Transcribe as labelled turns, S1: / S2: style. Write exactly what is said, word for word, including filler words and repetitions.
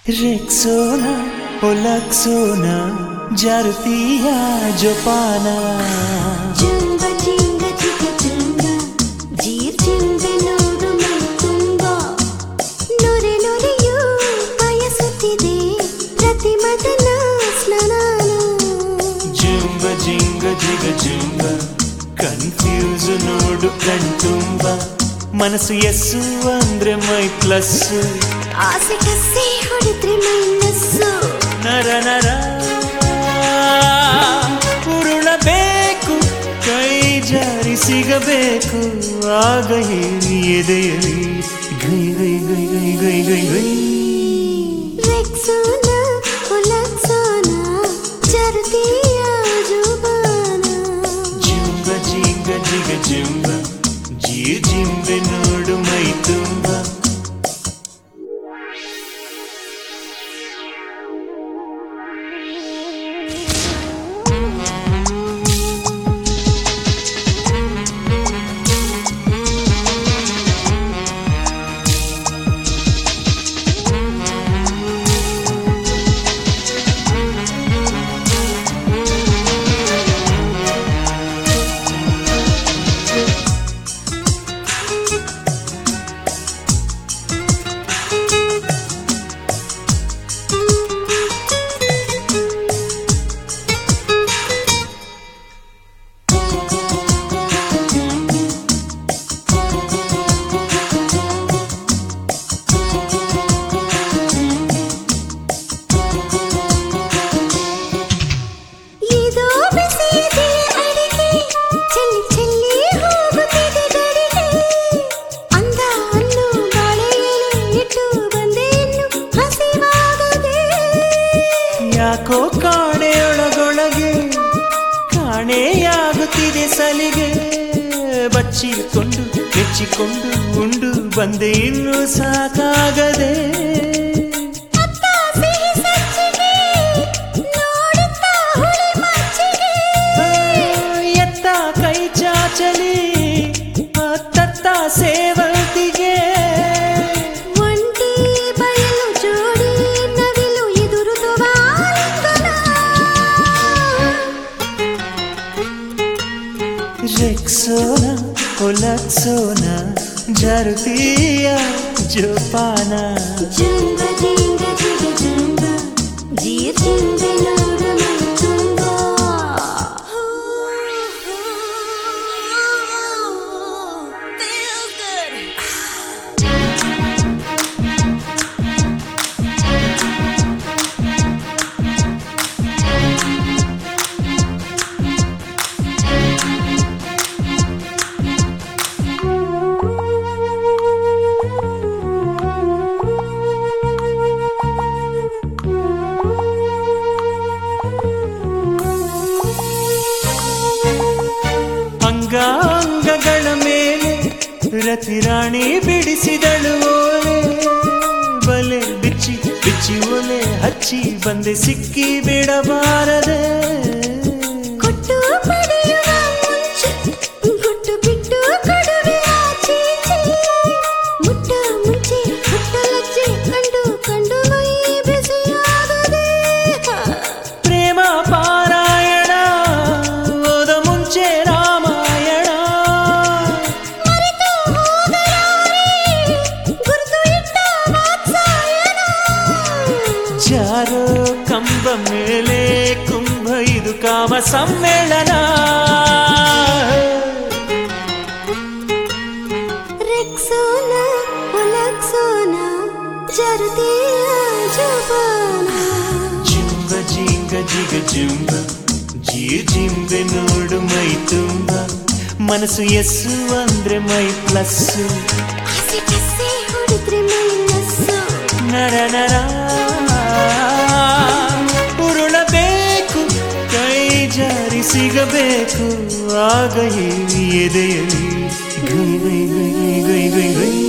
S1: ರೆಕ್ಸೋನಾ ಒಲಕ್ಸೋನಾ ಜಾರುತ್ತೀಯ ಜೋಪಾನ
S2: ಜುಂಬ ಜಿಂಗ ಜಿಗ ಜುಂಬ ಜೀರ್ ಜಿಂಬೆ ನೋಡು ಮೈ ತುಂಬ ನೊರೆ ನೊರೆಯು ಬಯಸುತ್ತಿದೆ ಪ್ರತಿ ಮದನ ಸ್ನಾನಾನು
S1: ಜುಂಬ ಜಿಂಗ ಜಿಗ ಜುಂಬ ಕನ್ಫ್ಯೂಸ್ ನೋಡು ಕಣ್ತುಂಬ ಮನಸ್ಸು ಎಸ್ಸು ಅಂದ್ರೆ ಮೈ ಪ್ಲಸ್
S2: ಆಸೆ ಕಸಿ ಹೊಡೆದ್ರೆ ಮೈನಸ್ಸು
S1: ನರ ನರ ಉರುಳಬೇಕು ಕೈ ಜಾರಿ ಸಿಗಬೇಕು ಆಗ ಹೇಳಿ ಎದೆಯಲಿ ಗೈ ಗೈ ಗೈ ಗೈ ಗೈ ಗೈ ಗೈ
S2: ರೆಕ್ಸೋನಾ ಒಲಕ್ಸೋನಾ ಜಾರುತ್ತೀಯ ಜೋಪಾನ
S1: ಜುಂಬ ಜಿಂಗ ಜಿಗ ಜುಂಬ ಜೀ ಜಿಂಬೆ ನೋಡು ಮೈ ತುಂಬ ಯಾಕೋ ಕಾಣೆಯೊಳಗೊಳಗೆ ಕಾಣೆಯಾಗುತ್ತಿದೆ ಸಲಿಗೆ ಬಚ್ಚಿಕೊಂಡು ಹೆಚ್ಚಿಕೊಂಡು ಉಂಡು ಬಂದೆ ಇನ್ನೂ ಸಾಕಾಗದೆ ಎತ್ತ ಕೈ ಚಾಚಲಿ ಅತ್ತತ್ತ ಸೇವಂತಿಗೆ ರೆಕ್ಸೋನಾ ಒಲಕ್ಸೋನಾ ಜಾರುತ್ತೀಯ ಜೋಪಾನ
S2: ಜುಂಬ ಜಿಂಗ ಜಿಗ ಜುಂಬ ಜೀರ್ ಜಿಂಬೆ ನೋಡು ಮೈ ತುಂಬ
S1: ಅಂಗಾಂಗಗಳ ಮೇಲೆ ರತಿರಾಣಿ ಬಿಡಿಸಿದಳು ಓಲೆ ಬಲೆ ಬಿಚ್ಚಿ ಬಿಚ್ಚಿ ಒಲೆ ಹಚ್ಚಿ ಬಂದೆ ಸಿಕ್ಕಿ ಬಿಡಬಾರದೆ
S2: ಕೊಟ್ಟು ಪಡೆಯುವ ಮುಂಚೆ ಗುಟ್ಟು ಬಿಟ್ಟು ಕೊಡುವೆ ಆಚೀಚೆ ಮುಟ್ಟ ಮುಂಚೆ ಹುಟ್ಟ ಲಜ್ಜೆ ಕಂಡು ಕಂಡು ಮೈ ಬಿಸಿಯಾಗದೆ
S1: ಪ್ರೇಮ ಪಾರಾಯಣ ಓದ ಮುಂಚೆ ರಾಮಾಯಣ
S2: ಮರೆತು ಹೋದರಾರೆ ಗುರುತು ಇಟ್ಟ ವಾತ್ಸಾಯನ
S1: ಜಾರೋ ಕಂಬ ಮೇಲೆ ಕುಂಭ ಇದು ಕಾಮ ಸಮ್ಮೇಳನ
S2: ರೆಕ್ಸೋನಾ ಒಲಕ್ಸೋನಾ ಜಾರುತ್ತೀಯ ಜೋಪಾನ
S1: ಜುಂಬ ಜಿಂಗ ಜಿಗ ಜುಂಬ ಜೀ ಜಿಂಬೆ ನೋಡು ಮೈ ತುಂಬ ಮನಸ್ಸು ಎಸ್ಸು ಅಂದ್ರೆ ಮೈ ಪ್ಲಸ್
S2: ಆಸೆ ಕಸಿ ಹೊಡೆದ್ರೆ ಮೈನಸ್ಸು
S1: ನರ ನರ ಉರುಳಬೇಕು ಕೈ ಜಾರಿ ಸಿಗಬೇಕು ಆಗ ಹೇಳಿ ಎದೆಯಲಿ ಗೈ ಗೈ ಗೈ ಗೈ ಗೈ ಗೈ